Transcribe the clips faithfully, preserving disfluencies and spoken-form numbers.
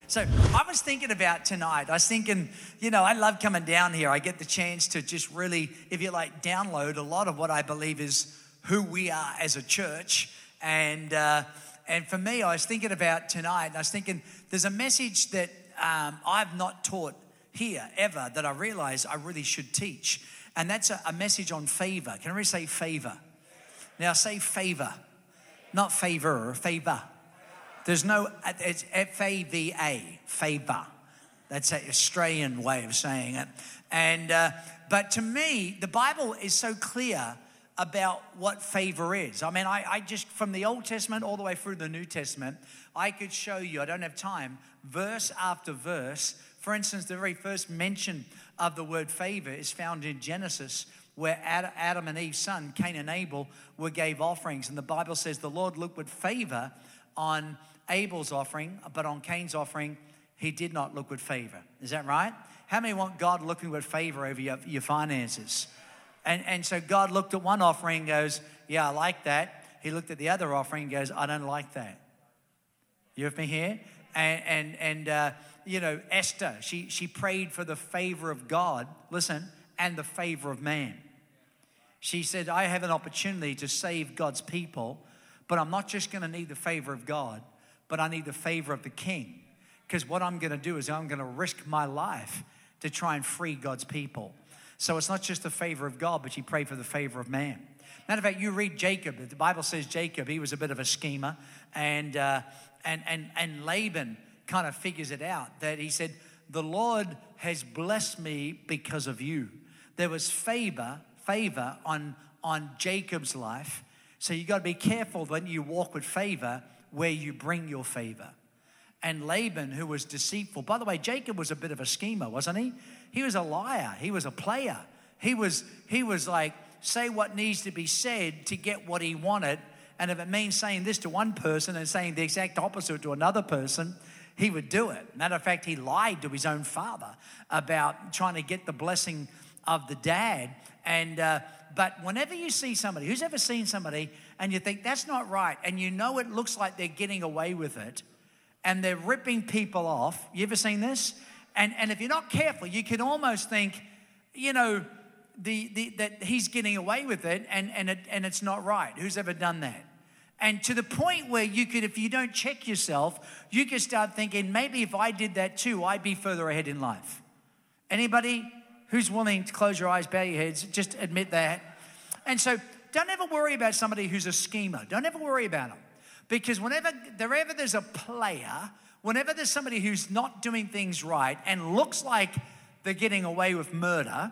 So I was thinking about tonight. I was thinking, you know, I love coming down here. I get the chance to just really, if you like, download a lot of what I believe is who we are as a church. And uh, and for me, I was thinking about tonight, and I was thinking there's a message that um, I've not taught here ever that I realize I really should teach. And that's a, a message on favor. Can everybody say favor? Now say favor, not favor, favor. There's no, it's F A V A, favor. That's an Australian way of saying it. And uh, but to me, the Bible is so clear about what favor is. I mean, I, I just, from the Old Testament all the way through the New Testament, I could show you, I don't have time, verse after verse. For instance, the very first mention of the word favor is found in Genesis, where Adam and Eve's son, Cain and Abel, were gave offerings. And the Bible says the Lord looked with favor on Abel's offering, but on Cain's offering, he did not look with favor. Is that right? How many want God looking with favor over your, your finances? And, and so God looked at one offering and goes, yeah, I like that. He looked at the other offering and goes, I don't like that. You with me here? And, and, and uh, you know, Esther, she, she prayed for the favor of God, listen, and the favor of man. She said, I have an opportunity to save God's people, but I'm not just going to need the favor of God, but I need the favor of the king. Because what I'm going to do is I'm going to risk my life to try and free God's people. So it's not just the favor of God, but you pray for the favor of man. Matter of fact, you read Jacob. The Bible says Jacob, he was a bit of a schemer. And, uh, and, and, and Laban kind of figures it out that he said, the Lord has blessed me because of you. There was favor, favor on, on Jacob's life. So you got to be careful when you walk with favor where you bring your favor. And Laban, who was deceitful. By the way, Jacob was a bit of a schemer, wasn't he? He was a liar. He was a player. He was, he was like, say what needs to be said to get what he wanted. And if it means saying this to one person and saying the exact opposite to another person, he would do it. Matter of fact, he lied to his own father about trying to get the blessing of the dad. And uh, but whenever you see somebody, who's ever seen somebody and you think that's not right, and you know it looks like they're getting away with it, and they're ripping people off. You ever seen this? And and if you're not careful, you can almost think, you know, the, the that he's getting away with it, and and it, and it's not right. Who's ever done that? And to the point where you could, if you don't check yourself, you could start thinking, maybe if I did that too, I'd be further ahead in life. Anybody who's willing to close your eyes, bow your heads, just admit that. And so don't ever worry about somebody who's a schemer. Don't ever worry about them. Because whenever, wherever there's a player, whenever there's somebody who's not doing things right and looks like they're getting away with murder,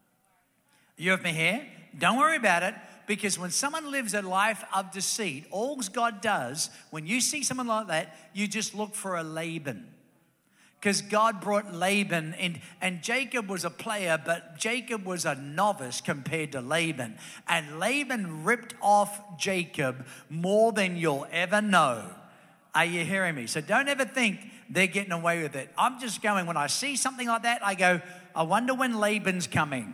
you have me here? Don't worry about it, because when someone lives a life of deceit, all God does, when you see someone like that, you just look for a Laban. Because God brought Laban in, and Jacob was a player, but Jacob was a novice compared to Laban. And Laban ripped off Jacob more than you'll ever know. Are you hearing me? So don't ever think they're getting away with it. I'm just going, when I see something like that, I go, I wonder when Laban's coming.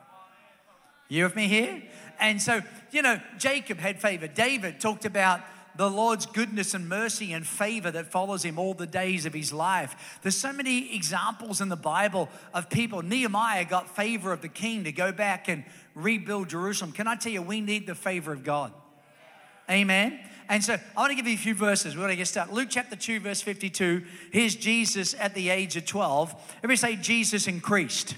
You with me here? And so, you know, Jacob had favor. David talked about the Lord's goodness and mercy and favor that follows him all the days of his life. There's so many examples in the Bible of people. Nehemiah got favor of the king to go back and rebuild Jerusalem. Can I tell you, we need the favor of God. Amen. And so I want to give you a few verses. We're going to get started. Luke chapter two, verse fifty-two. Here's Jesus at the age of twelve. Everybody say, Jesus increased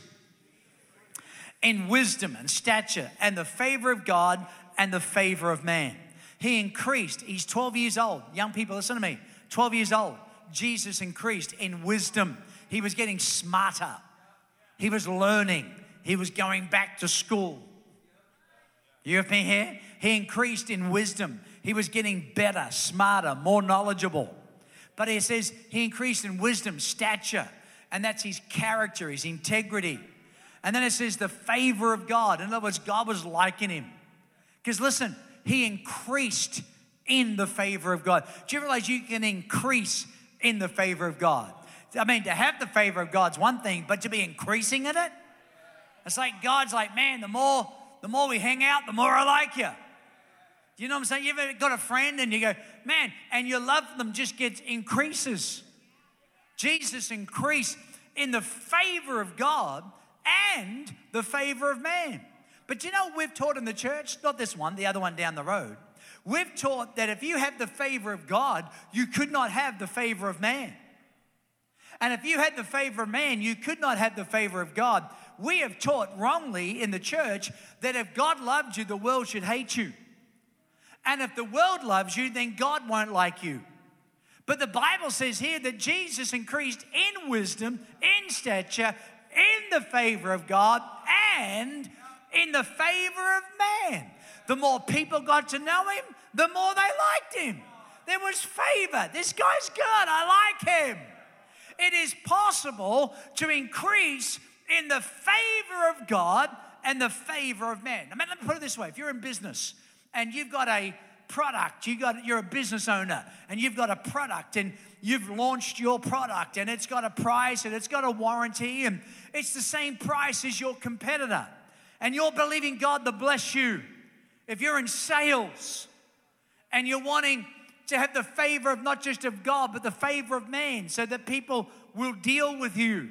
in wisdom and stature and the favor of God and the favor of man. He increased. He's twelve years old. Young people, listen to me. twelve years old. Jesus increased in wisdom. He was getting smarter. He was learning. He was going back to school. You with me here? He increased in wisdom. He was getting better, smarter, more knowledgeable. But he says he increased in wisdom, stature, and that's his character, his integrity. And then it says the favor of God. In other words, God was liking him. Because listen, he increased in the favor of God. Do you realize you can increase in the favor of God? I mean, to have the favor of God's one thing, but to be increasing in it, it's like God's like, man, the more the more we hang out, the more I like you. Do you know what I'm saying? You ever got a friend and you go, man, and your love for them just gets increases. Jesus increased in the favor of God and the favor of man. But you know, we've taught in the church, not this one, the other one down the road. We've taught that if you have the favor of God, you could not have the favor of man. And if you had the favor of man, you could not have the favor of God. We have taught wrongly in the church that if God loved you, the world should hate you. And if the world loves you, then God won't like you. But the Bible says here that Jesus increased in wisdom, in stature, in the favor of God, and in the favor of man. The more people got to know him, the more they liked him. There was favor. This guy's good. I like him. It is possible to increase in the favor of God and the favor of man. I mean, let me put it this way. If you're in business and you've got a product, you got, you're a business owner and you've got a product and you've launched your product and it's got a price and it's got a warranty and it's the same price as your competitor and you're believing God to bless you. If you're in sales and you're wanting to have the favor of not just of God, but the favor of man so that people will deal with you,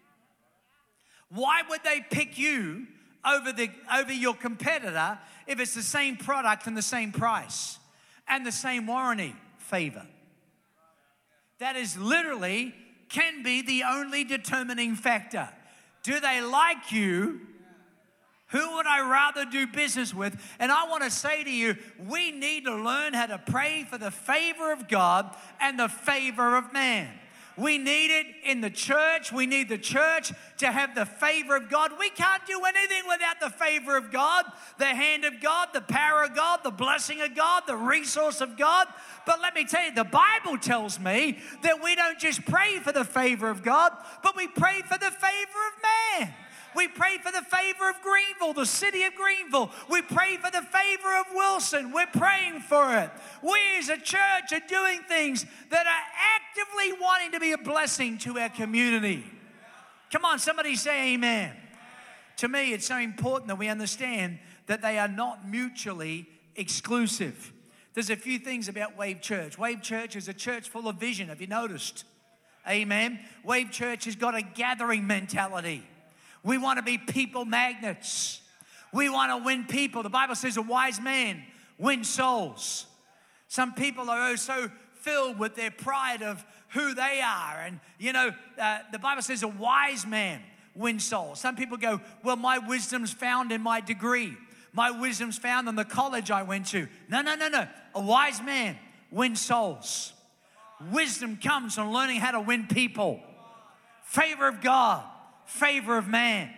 why would they pick you over the over your competitor if it's the same product and the same price and the same warranty? Favor. That is literally can be the only determining factor. Do they like you? Who would I rather do business with? And I want to say to you, we need to learn how to pray for the favor of God and the favor of man. We need it in the church. We need the church to have the favor of God. We can't do anything without the favor of God, the hand of God, the power of God, the blessing of God, the resource of God. But let me tell you, the Bible tells me that we don't just pray for the favor of God, but we pray for the favor of man. We pray for the favor of Greenville, the city of Greenville. We pray for the favor of Wilson. We're praying for it. We as a church are doing things that are actively wanting to be a blessing to our community. Come on, somebody say amen. To me, it's so important that we understand that they are not mutually exclusive. There's a few things about Wave Church. Wave Church is a church full of vision. Have you noticed? Amen. Wave Church has got a gathering mentality. We want to be people magnets. We want to win people. The Bible says a wise man wins souls. Some people are oh so filled with their pride of who they are. And, you know, uh, the Bible says a wise man wins souls. Some people go, well, my wisdom's found in my degree. My wisdom's found in the college I went to. No, no, no, no. A wise man wins souls. Wisdom comes from learning how to win people. Favor of God. Favor of man.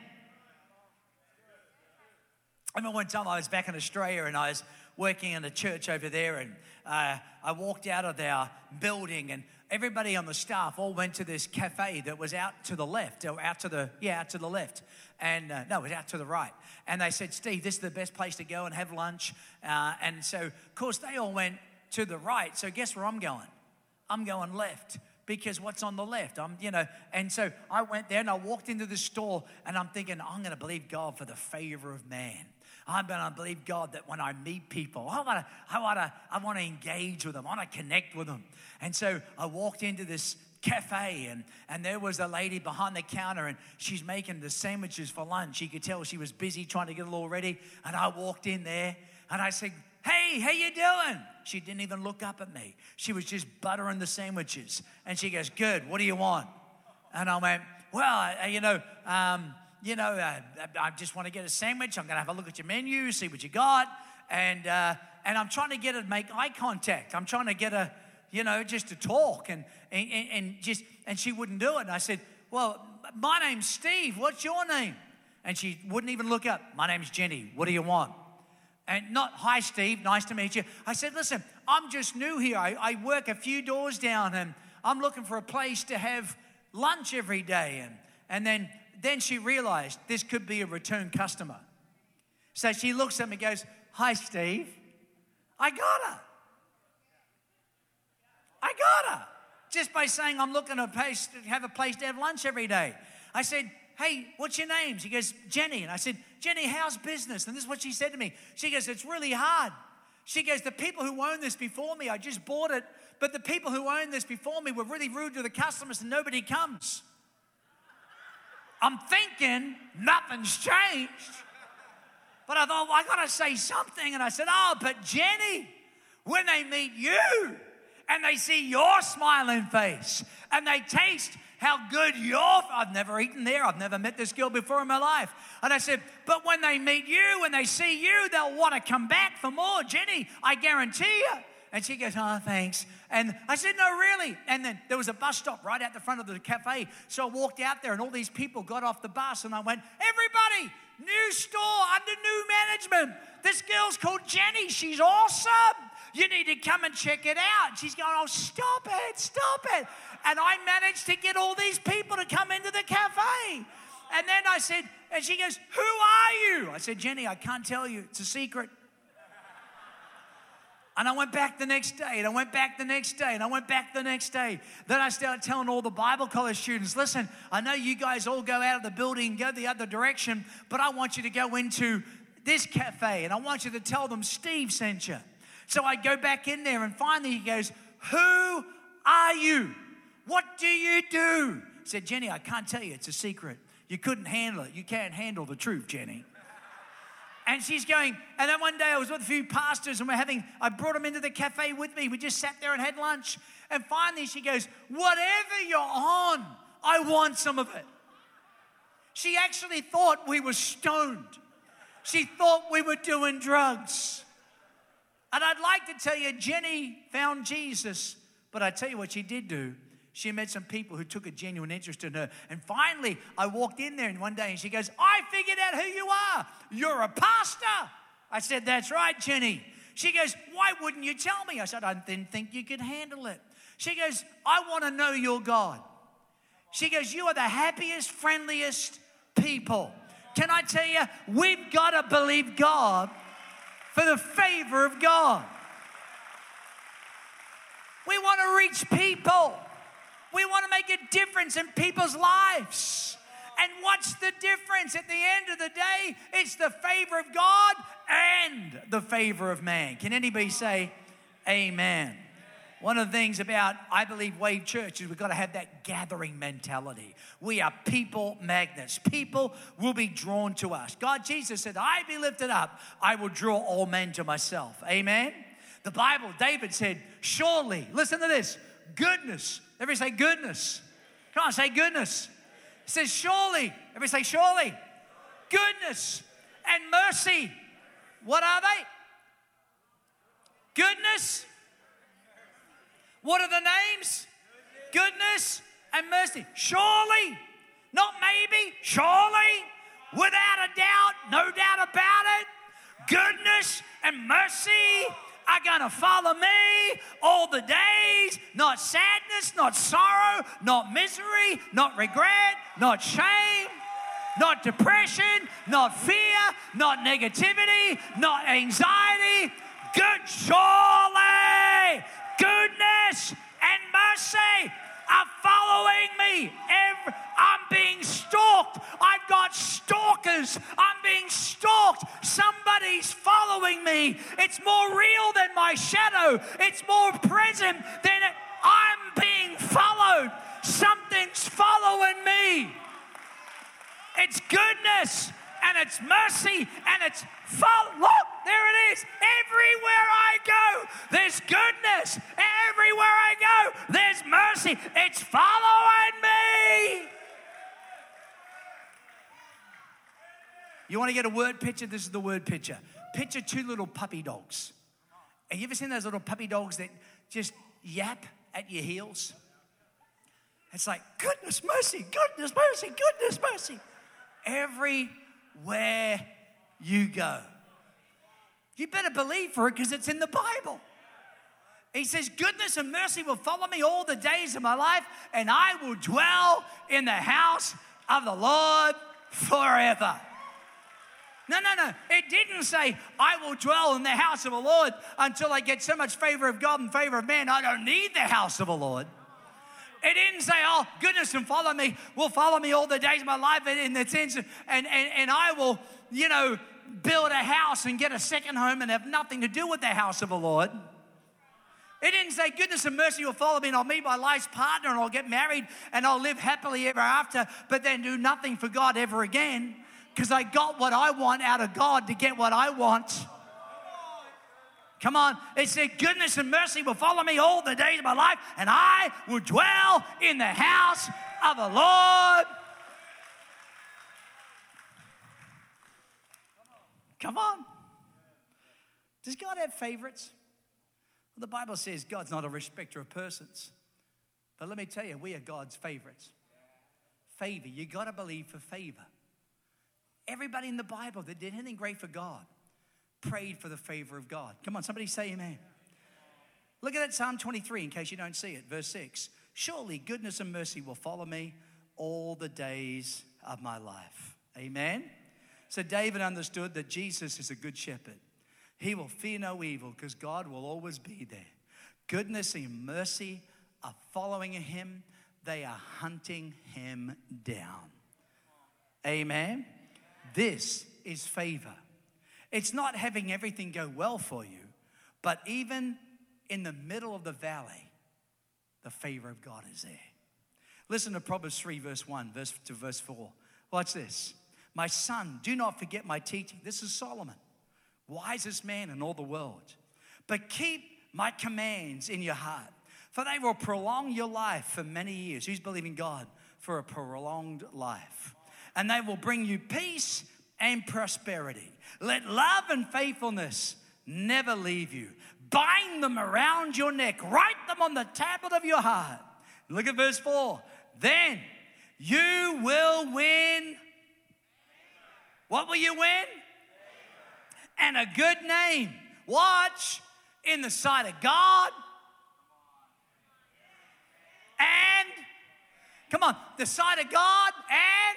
I remember one time I was back in Australia and I was working in a church over there and uh, I walked out of our building and everybody on the staff all went to this cafe that was out to the left, or out to the, yeah, out to the left. And uh, no, it was out to the right. And they said, Steve, this is the best place to go and have lunch. Uh, and so, of course, they all went to the right. So guess where I'm going? I'm going left. Because what's on the left? I'm, you know, and so I went there and I walked into the store and I'm thinking, I'm going to believe God for the favor of man. I'm going to believe God that when I meet people, I want to, I want to, I want to engage with them. I want to connect with them. And so I walked into this cafe and, and there was a lady behind the counter and she's making the sandwiches for lunch. You could tell she was busy trying to get it all ready. And I walked in there and I said, hey, how you doing? She didn't even look up at me. She was just buttering the sandwiches. And she goes, good, what do you want? And I went, well, uh, you know, um, you know, uh, I just want to get a sandwich. I'm going to have a look at your menu, see what you got. And uh, and I'm trying to get her to make eye contact. I'm trying to get her, you know, just to talk. And, and, and just, and she wouldn't do it. And I said, well, my name's Steve. What's your name? And she wouldn't even look up. My name's Jenny. What do you want? And not, hi, Steve, nice to meet you. I said, listen, I'm just new here. I, I work a few doors down, and I'm looking for a place to have lunch every day. And, and then, then she realized this could be a return customer. So she looks at me and goes, hi, Steve. I got her. I got her. Just by saying I'm looking to place, have a place to have lunch every day. I said, hey, what's your name? She goes, Jenny. And I said, Jenny, how's business? And this is what she said to me. She goes, it's really hard. She goes, the people who own this before me, I just bought it but the people who owned this before me were really rude to the customers and nobody comes. I'm thinking nothing's changed. But I thought, well, I got to say something. And I said, oh, but Jenny, when they meet you and they see your smiling face and they taste how good your, I've never eaten there. I've never met this girl before in my life. And I said, but when they meet you, when they see you, they'll want to come back for more. Jenny, I guarantee you. And she goes, oh, thanks. And I said, no, really. And then there was a bus stop right out the front of the cafe. So I walked out there and all these people got off the bus and I went, everybody, new store under new management. This girl's called Jenny. She's awesome. You need to come and check it out. She's going, oh, stop it, stop it. And I managed to get all these people to come into the cafe. And then I said, and she goes, who are you? I said, Jenny, I can't tell you. It's a secret. And I went back the next day, and I went back the next day, and I went back the next day. Then I started telling all the Bible college students, listen, I know you guys all go out of the building and go the other direction, but I want you to go into this cafe, and I want you to tell them Steve sent you. So I go back in there, and finally he goes, who are you? What do you do? I said, Jenny, I can't tell you. It's a secret. You couldn't handle it. You can't handle the truth, Jenny. And she's going, and then one day I was with a few pastors and we're having, I brought them into the cafe with me. We just sat there and had lunch. And finally she goes, whatever you're on, I want some of it. She actually thought we were stoned. She thought we were doing drugs. And I'd like to tell you, Jenny found Jesus, but I tell you what she did do. She met some people who took a genuine interest in her. And finally, I walked in there one day and she goes, I figured out who you are. You're a pastor. I said, that's right, Jenny. She goes, why wouldn't you tell me? I said, I didn't think you could handle it. She goes, I want to know your God. She goes, you are the happiest, friendliest people. Can I tell you, we've got to believe God for the favor of God. We want to reach people. We want to make a difference in people's lives. And what's the difference? At the end of the day, it's the favor of God and the favor of man. Can anybody say amen? One of the things about, I believe, Wave Church is we've got to have that gathering mentality. We are people magnets. People will be drawn to us. God, Jesus said, I be lifted up, I will draw all men to myself. Amen? The Bible, David said, surely, listen to this, goodness. Everybody say goodness. Come on, say goodness. It says surely. Everybody say surely. Goodness and mercy. What are they? Goodness. What are the names? Goodness and mercy. Surely. Not maybe. Surely. Without a doubt. No doubt about it. Goodness and mercy are going to follow me all the days. Not sadness, not sorrow, not misery, not regret, not shame, not depression, not fear, not negativity, not anxiety. Good, surely, goodness and mercy are following me. Every, I'm being stalked. I've got stalkers. I'm being stalked. Somebody's following me. It's more real than my shadow. It's more present than it. I'm being followed. Something's following me. It's goodness and it's mercy and it's follow. Look, there it is. Everywhere I go, there's goodness. Everywhere I go, there's mercy. It's following me. You want to get a word picture? This is the word picture. Picture two little puppy dogs. Have you ever seen those little puppy dogs that just yap at your heels? It's like, goodness, mercy, goodness, mercy, goodness, mercy. Everywhere you go. You better believe for it because it's in the Bible. He says, goodness and mercy will follow me all the days of my life, and I will dwell in the house of the Lord forever. No, no, no. It didn't say, I will dwell in the house of the Lord until I get so much favor of God and favor of man, I don't need the house of the Lord. It didn't say, oh, goodness and follow me, will follow me all the days of my life in the sense, and, and, and I will, you know, build a house and get a second home and have nothing to do with the house of the Lord. It didn't say goodness and mercy will follow me and I'll meet my life's partner and I'll get married and I'll live happily ever after, but then do nothing for God ever again because I got what I want out of God to get what I want. Come on. It said goodness and mercy will follow me all the days of my life and I will dwell in the house of the Lord. Come on. Does God have favorites? Well, the Bible says God's not a respecter of persons. But let me tell you, we are God's favorites. Favor. You got to believe for favor. Everybody in the Bible that did anything great for God prayed for the favor of God. Come on, somebody say amen. Look at that Psalm twenty-three in case you don't see it. Verse six. Surely goodness and mercy will follow me all the days of my life. Amen. So David understood that Jesus is a good shepherd. He will fear no evil because God will always be there. Goodness and mercy are following him. They are hunting him down. Amen. This is favor. It's not having everything go well for you, but even in the middle of the valley, the favor of God is there. Listen to Proverbs three, verse one, verse to verse four. Watch this. My son, do not forget my teaching. This is Solomon, wisest man in all the world. But keep my commands in your heart, for they will prolong your life for many years. Who's believing God for a prolonged life? And they will bring you peace and prosperity. Let love and faithfulness never leave you. Bind them around your neck. Write them on the tablet of your heart. Look at verse four. Then you will win. What will you win? And a good name. Watch. In the sight of God. And, come on, the sight of God and,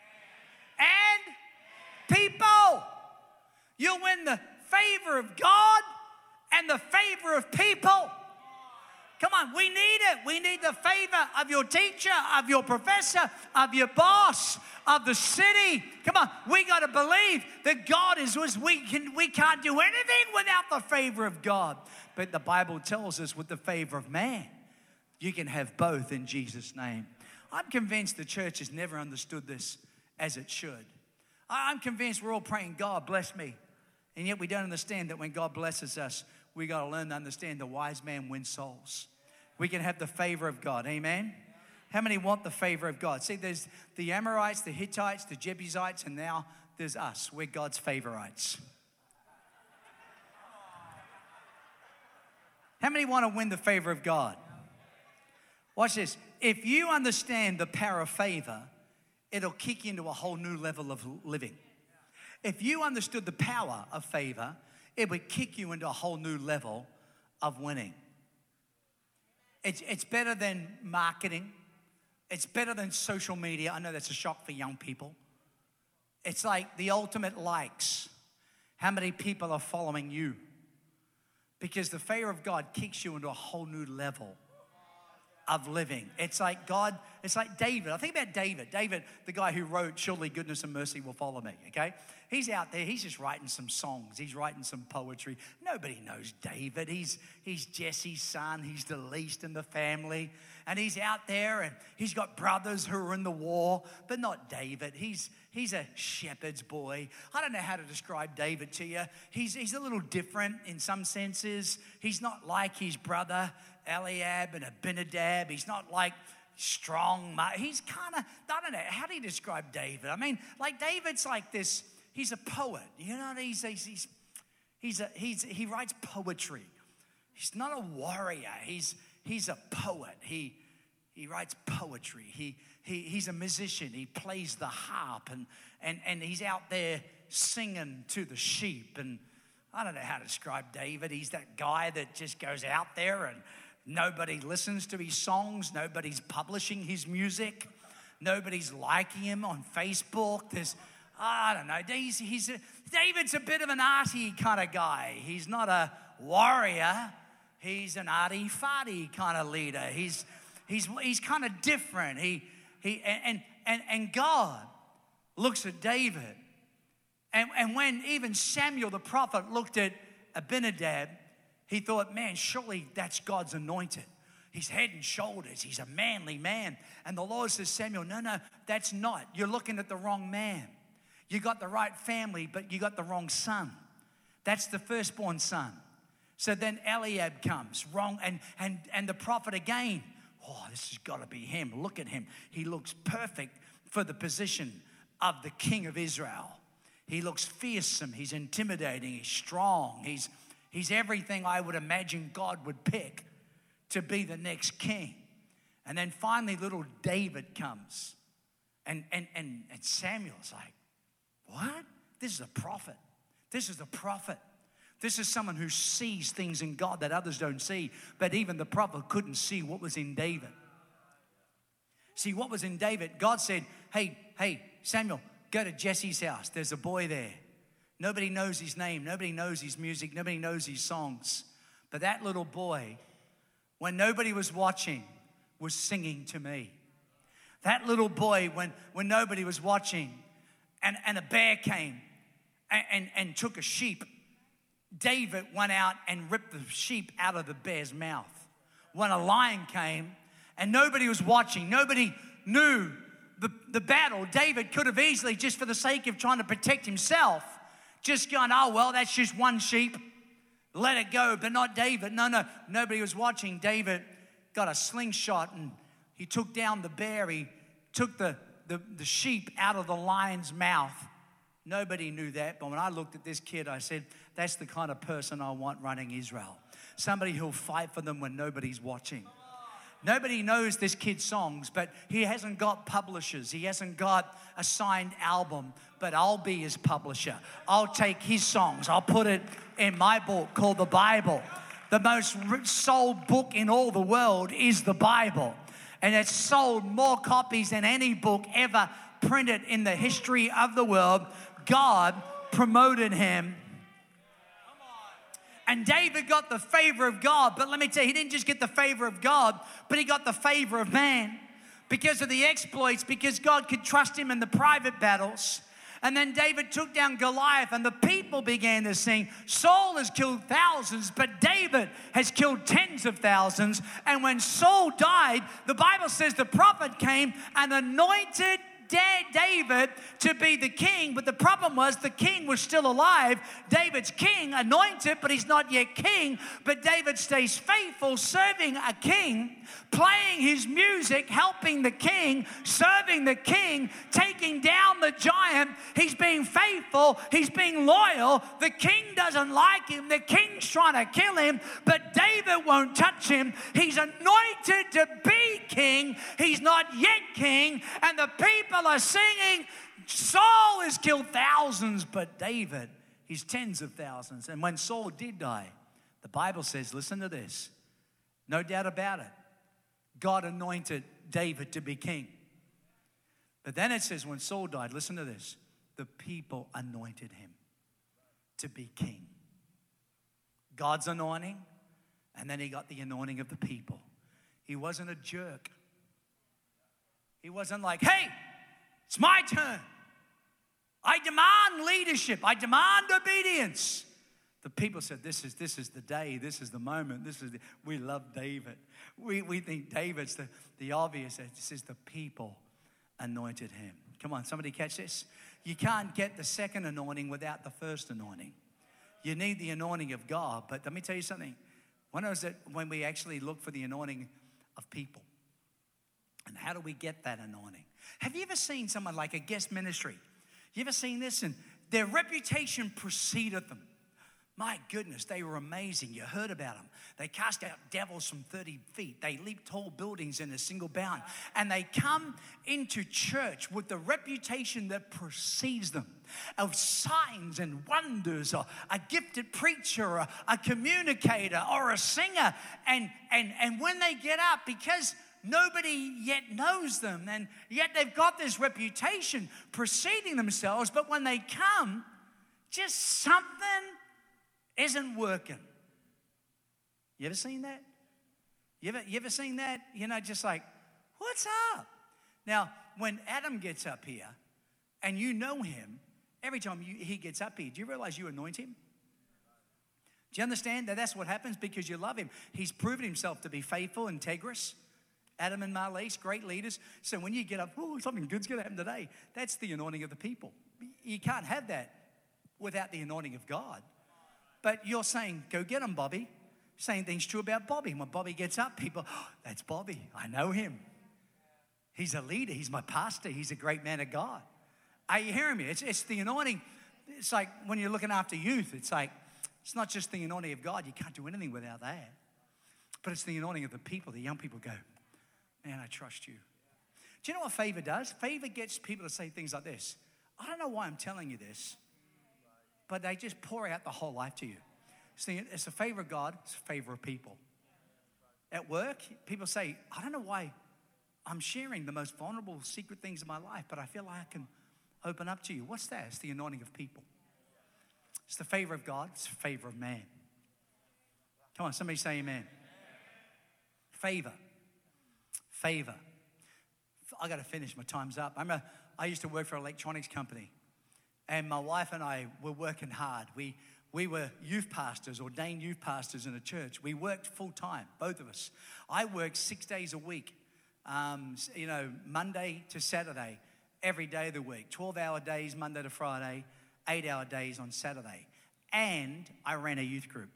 and people. You'll win the favor of God and the favor of people. Come on, we need it. We need the favor of your teacher, of your professor, of your boss, of the city. Come on, we got to believe that God is with us. We, can, we can't do anything without the favor of God. But the Bible tells us with the favor of man, you can have both in Jesus' name. I'm convinced the church has never understood this as it should. I'm convinced we're all praying, God, bless me. And yet we don't understand that when God blesses us, we got to learn to understand the wise man wins souls. We can have the favor of God. Amen? How many want the favor of God? See, there's the Amorites, the Hittites, the Jebusites, and now there's us. We're God's favorites. How many want to win the favor of God? Watch this. If you understand the power of favor, it'll kick you into a whole new level of living. If you understood the power of favor, it would kick you into a whole new level of winning. It's, it's better than marketing. It's better than social media. I know that's a shock for young people. It's like the ultimate likes. How many people are following you? Because the favor of God kicks you into a whole new level of living. It's like God, it's like David. I think about David. David, the guy who wrote, surely goodness and mercy will follow me, okay? He's out there, he's just writing some songs. He's writing some poetry. Nobody knows David. He's, he's Jesse's son. He's the least in the family. And he's out there and he's got brothers who are in the war, but not David. He's, he's a shepherd's boy. I don't know how to describe David to you. He's, he's a little different in some senses. He's not like his brother Eliab and Abinadab. He's not like strong. He's kind of, I don't know, how do you describe David? I mean, like David's like this, he's a poet. You know, he's, he's, he's, he's a, he's, he writes poetry. He's not a warrior. He's, he's a poet. He, he writes poetry. He, he, he's a musician. He plays the harp and, and, and he's out there singing to the sheep. And I don't know how to describe David. He's that guy that just goes out there and nobody listens to his songs. Nobody's publishing his music. Nobody's liking him on Facebook. There's, I don't know. He's, he's a, David's a bit of an arty kind of guy. He's not a warrior. He's an arty-farty kind of leader. He's, he's, he's kind of different. He, he, and, and, and God looks at David. And, and when even Samuel the prophet looked at Abinadab, He thought, man, surely that's God's anointed. He's head and shoulders. He's a manly man. And the Lord says, Samuel, no, no, that's not. You're looking at the wrong man. You got the right family, but you got the wrong son. That's the firstborn son. So then Eliab comes, wrong, and, and, and the prophet again. Oh, this has got to be him. Look at him. He looks perfect for the position of the king of Israel. He looks fearsome. He's intimidating. He's strong. He's, he's everything I would imagine God would pick to be the next king. And then finally little David comes. And, and, and, and Samuel's like, what? This is a prophet. This is a prophet. This is someone who sees things in God that others don't see. But even the prophet couldn't see what was in David. See, what was in David, God said, hey, hey, Samuel, go to Jesse's house. There's a boy there. Nobody knows his name. Nobody knows his music. Nobody knows his songs. But that little boy, when nobody was watching, was singing to me. That little boy, when, when nobody was watching, and, and a bear came and, and, and took a sheep, David went out and ripped the sheep out of the bear's mouth. When a lion came and nobody was watching, nobody knew the, the battle, David could have easily, just for the sake of trying to protect himself, just gone, oh, well, that's just one sheep. Let it go. But not David. No, no, nobody was watching. David got a slingshot and he took down the bear. He took the, the, the sheep out of the lion's mouth. Nobody knew that, but when I looked at this kid, I said, that's the kind of person I want running Israel. Somebody who'll fight for them when nobody's watching. Nobody knows this kid's songs, but he hasn't got publishers. He hasn't got a signed album, but I'll be his publisher. I'll take his songs. I'll put it in my book called the Bible. The most sold book in all the world is the Bible. And it's sold more copies than any book ever printed in the history of the world. God promoted him. And David got the favor of God. But let me tell you, he didn't just get the favor of God, but he got the favor of man. Because of the exploits, because God could trust him in the private battles. And then David took down Goliath, and the people began to sing, Saul has killed thousands, but David has killed tens of thousands. And when Saul died, the Bible says the prophet came and anointed David to be the king, but the problem was the king was still alive. David's king, anointed, but he's not yet king. But David stays faithful, serving a king, playing his music, helping the king, serving the king, taking down the giant. He's being faithful. He's being loyal. The king doesn't like him. The king's trying to kill him, but David won't touch him. He's anointed to be king. He's not yet king, and the people are singing, Saul has killed thousands, but David, he's tens of thousands. And when Saul did die, the Bible says, listen to this, no doubt about it, God anointed David to be king. But then it says when Saul died, listen to this, the people anointed him to be king. God's anointing, and then he got the anointing of the people. He wasn't a jerk. He wasn't like, hey, it's my turn. I demand leadership. I demand obedience. The people said, this is, this is the day. This is the moment. This is the, we love David. We, we think David's the, the obvious. It says the people anointed him. Come on, somebody catch this. You can't get the second anointing without the first anointing. You need the anointing of God. But let me tell you something. When was it when we actually look for the anointing of people? And how do we get that anointing? Have you ever seen someone like a guest ministry? You ever seen this? And their reputation preceded them. My goodness, they were amazing. You heard about them. They cast out devils from thirty feet. They leap tall buildings in a single bound. And they come into church with the reputation that precedes them of signs and wonders, or a gifted preacher, or a communicator, or a singer. And, and, and when they get up, because nobody yet knows them, and yet they've got this reputation preceding themselves, but when they come, just something isn't working. You ever seen that? You ever, you ever seen that? You know, just like, what's up? Now, when Adam gets up here, and you know him, every time you, he gets up here, do you realize you anoint him? Do you understand that that's what happens? Because you love him. He's proven himself to be faithful, integrous. Adam and Marlise, great leaders. So when you get up, oh, something good's going to happen today, that's the anointing of the people. You can't have that without the anointing of God. But you're saying, go get him, Bobby. Saying things true about Bobby. When Bobby gets up, people, oh, that's Bobby. I know him. He's a leader. He's my pastor. He's a great man of God. Are you hearing me? It's, it's the anointing. It's like when you're looking after youth, it's like, it's not just the anointing of God. You can't do anything without that. But it's the anointing of the people. The young people go, man, I trust you. Do you know what favor does? Favor gets people to say things like this. I don't know why I'm telling you this, but they just pour out the whole life to you. See, it's a favor of God. It's a favor of people. At work, people say, I don't know why I'm sharing the most vulnerable, secret things in my life, but I feel like I can open up to you. What's that? It's the anointing of people. It's the favor of God. It's the favor of man. Come on, somebody say amen. Favor. Favor. I got to finish. My time's up. I'm a, I used to work for an electronics company, and my wife and I were working hard. We we were youth pastors, ordained youth pastors in a church. We worked full time, both of us. I worked six days a week, um, you know, Monday to Saturday, every day of the week. twelve-hour days, Monday to Friday, eight-hour days on Saturday. And I ran a youth group.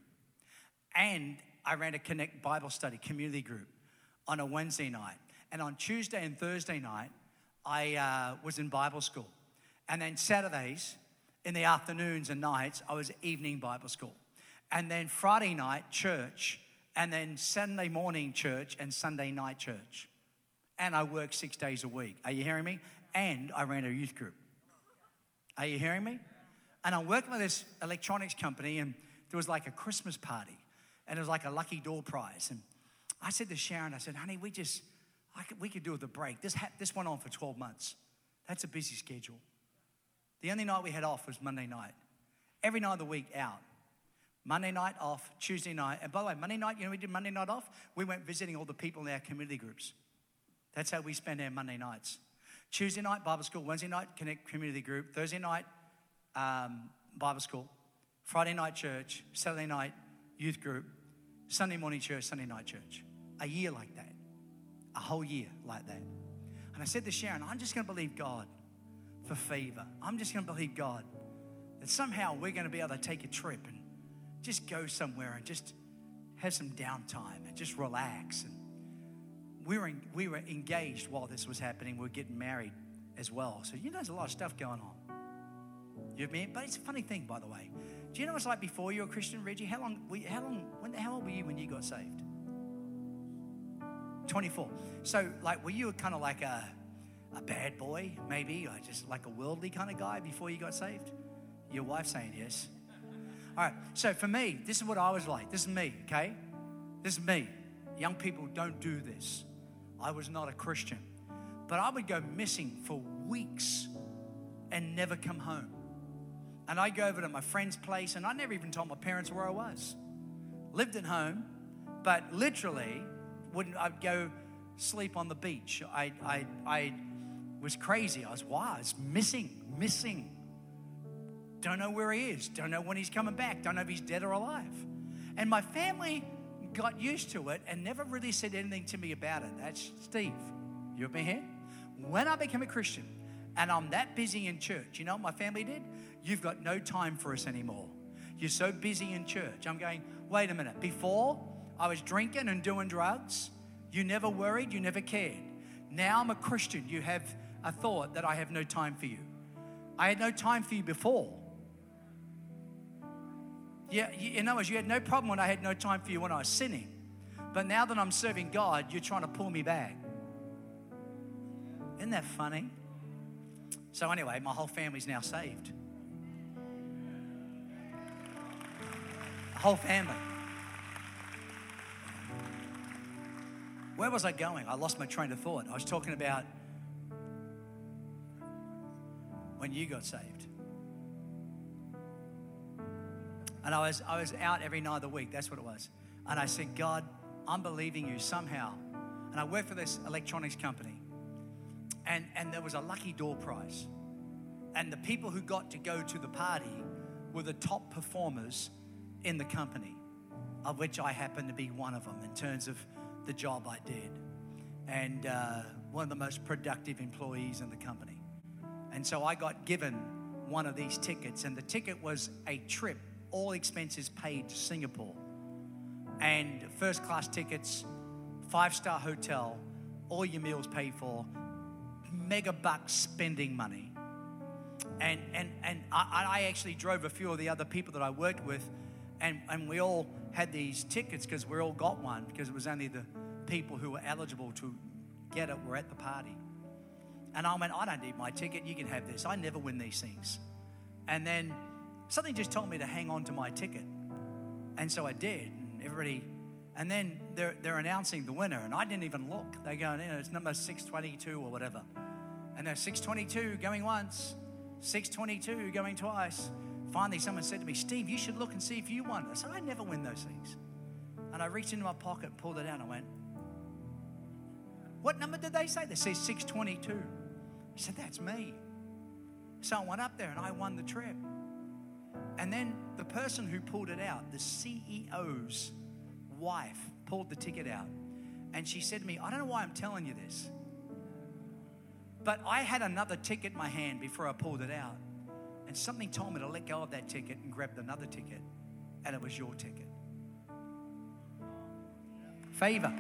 And I ran a Connect Bible study community group on a Wednesday night. And on Tuesday and Thursday night, I uh, was in Bible school. And then Saturdays, in the afternoons and nights, I was evening Bible school. And then Friday night, church. And then Saturday morning, church. And Sunday night, church. And I worked six days a week. Are you hearing me? And I ran a youth group. Are you hearing me? And I'm working with this electronics company, and there was like a Christmas party. And it was like a lucky door prize. And I said to Sharon, I said, honey, we just, I could, we could do with a break. This, ha- this went on for twelve months. That's a busy schedule. The only night we had off was Monday night. Every night of the week out. Monday night off, Tuesday night. And by the way, Monday night, you know we did Monday night off? We went visiting all the people in our community groups. That's how we spend our Monday nights. Tuesday night, Bible school. Wednesday night, Connect community group. Thursday night, um, Bible school. Friday night, church. Saturday night, youth group. Sunday morning church, Sunday night church. A year like that. A whole year like that. And I said to Sharon, I'm just going to believe God for favor. I'm just going to believe God that somehow we're going to be able to take a trip and just go somewhere and just have some downtime and just relax. And we were in, we were engaged while this was happening. We were getting married as well. So you know there's a lot of stuff going on. You have me? But it's a funny thing, by the way. Do you know what it's like before you were a Christian, Reggie? How long? How long? When? How old were you when you got saved? twenty-four. So, like, were you kind of like a a bad boy, maybe, or just like a worldly kind of guy before you got saved? Your wife's saying yes. All right. So for me, this is what I was like. This is me. Okay. This is me. Young people don't do this. I was not a Christian, but I would go missing for weeks and never come home. And I go over to my friend's place, and I never even told my parents where I was. Lived at home, but literally, wouldn't I'd go sleep on the beach. I I I was crazy. I was wild. I was missing, missing. Don't know where he is. Don't know when he's coming back. Don't know if he's dead or alive. And my family got used to it and never really said anything to me about it. That's Steve. You with me here? When I became a Christian, and I'm that busy in church, you know what my family did? You've got no time for us anymore. You're so busy in church. I'm going, wait a minute. Before, I was drinking and doing drugs. You never worried. You never cared. Now I'm a Christian. You have a thought that I have no time for you. I had no time for you before. Yeah, you know, you had no problem when I had no time for you when I was sinning. But now that I'm serving God, you're trying to pull me back. Isn't that funny? So anyway, my whole family's now saved. The whole family. Where was I going? I lost my train of thought. I was talking about when you got saved. And I was I was out every night of the week. That's what it was. And I said, God, I'm believing you somehow. And I worked for this electronics company. And, and there was a lucky door prize. And the people who got to go to the party were the top performers in the company, of which I happen to be one of them in terms of the job I did. And uh, one of the most productive employees in the company. And so I got given one of these tickets, and the ticket was a trip, all expenses paid, to Singapore. And first class tickets, five-star hotel, all your meals paid for, mega bucks spending money. And and and I, I actually drove a few of the other people that I worked with, and, and we all had these tickets because we all got one, because it was only the people who were eligible to get it were at the party. And I went, I don't need my ticket, you can have this. I never win these things. And then something just told me to hang on to my ticket. And so I did. And everybody, and then they're they're announcing the winner, and I didn't even look. They go, you know, it's number six twenty-two or whatever. And they're six twenty-two going once, six twenty-two going twice. Finally, someone said to me, Steve, you should look and see if you won. I said, I never win those things. And I reached into my pocket, pulled it out, and I went, what number did they say? They say six twenty-two. I said, that's me. So I went up there and I won the trip. And then the person who pulled it out, the C E O's wife, pulled the ticket out. And she said to me, I don't know why I'm telling you this, but I had another ticket in my hand before I pulled it out. And something told me to let go of that ticket and grab another ticket. And it was your ticket. Favor.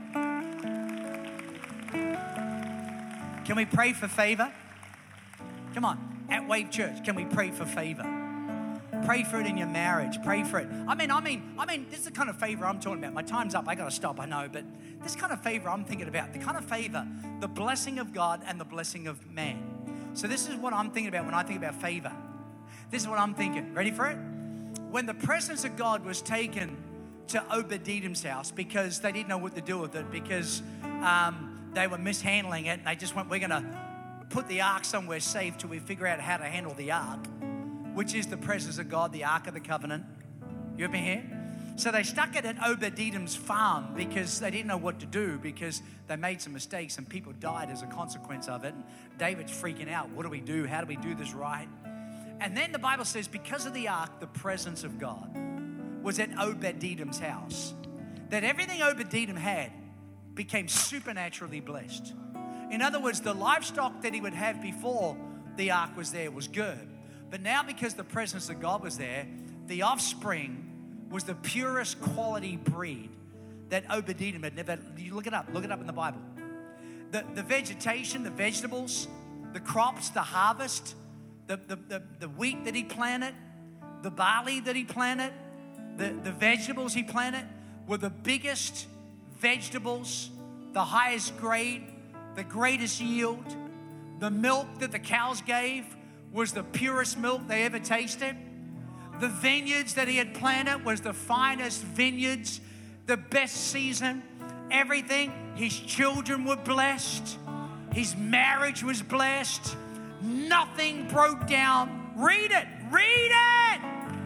Can we pray for favor? Come on, at Wave Church, can we pray for favor? Pray for it in your marriage. Pray for it. I mean, I mean, I mean, this is the kind of favor I'm talking about. My time's up. I got to stop, I know. But this kind of favor I'm thinking about, the kind of favor, the blessing of God and the blessing of man. So this is what I'm thinking about when I think about favor. This is what I'm thinking. Ready for it? When the presence of God was taken to Obed-Edom's house because they didn't know what to do with it, because um, they were mishandling it, and they just went, we're going to put the ark somewhere safe till we figure out how to handle the ark, which is the presence of God, the Ark of the Covenant. You with me here? So they stuck it at Obed-Edom's farm because they didn't know what to do, because they made some mistakes and people died as a consequence of it. And David's freaking out. What do we do? How do we do this right? And then the Bible says because of the ark, the presence of God was at Obed-Edom's house. That everything Obed-Edom had became supernaturally blessed. In other words, the livestock that he would have before the ark was there was good. But now because the presence of God was there, the offspring was the purest quality breed that Obed-Edom had never. You look it up. Look it up in the Bible. The, the vegetation, the vegetables, the crops, the harvest, the, the, the, the wheat that he planted, the barley that he planted, the, the vegetables he planted were the biggest vegetables, the highest grade, the greatest yield. The milk that the cows gave was the purest milk they ever tasted. The vineyards that he had planted was the finest vineyards, the best season, everything. His children were blessed. His marriage was blessed. Nothing broke down. Read it. Read it.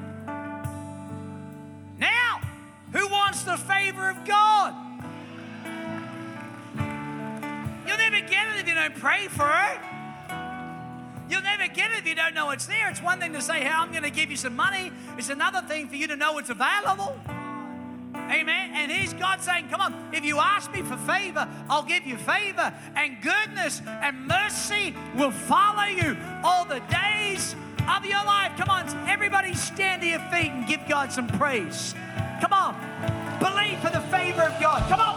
Now, who wants the favor of God? You'll never get it if you don't pray for it. You'll never get it if you don't know it's there. It's one thing to say, hey, I'm going to give you some money. It's another thing for you to know it's available. Amen. And here's God saying, come on, if you ask me for favor, I'll give you favor. And goodness and mercy will follow you all the days of your life. Come on, everybody stand to your feet and give God some praise. Come on. Believe for the favor of God. Come on.